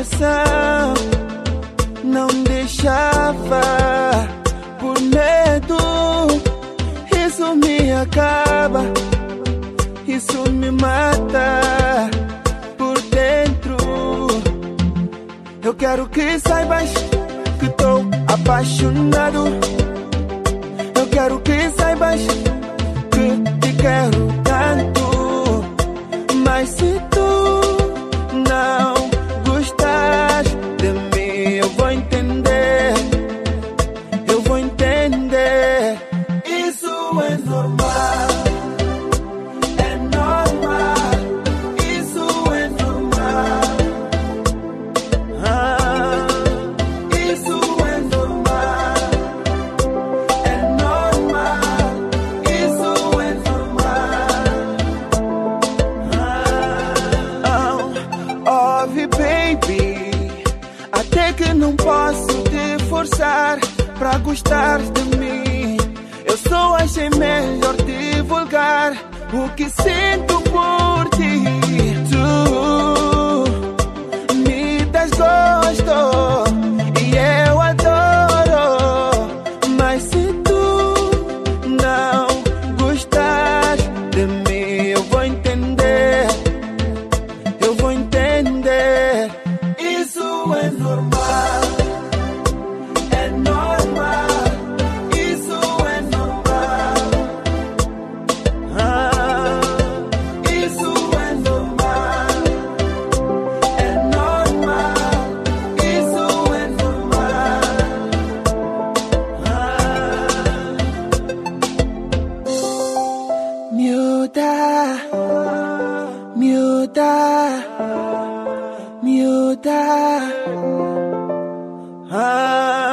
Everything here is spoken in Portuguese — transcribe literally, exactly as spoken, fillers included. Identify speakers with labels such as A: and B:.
A: coração não deixava por medo. Isso me acaba, isso me mata por dentro. Eu quero que saibas que tô apaixonado. Eu quero que saibas que te quero tanto. Mas se tu não gostas de mim, eu vou entender, eu vou entender. Isso é normal, é normal, isso é normal. Ah, isso é normal, é normal, isso é normal. Ah, oh, ouve, baby, até que não posso te forçar pra gostar de mim. Eu só achei melhor divulgar o que sinto por ti. Tu me das gosto e eu adoro. Mas se tu não gostas de mim, eu vou entender, eu vou entender. Isso é normal, é normal. Isso é normal. Ah, isso é normal. É normal. Isso é normal. Ah, miúda, miúda, miúda. Ah.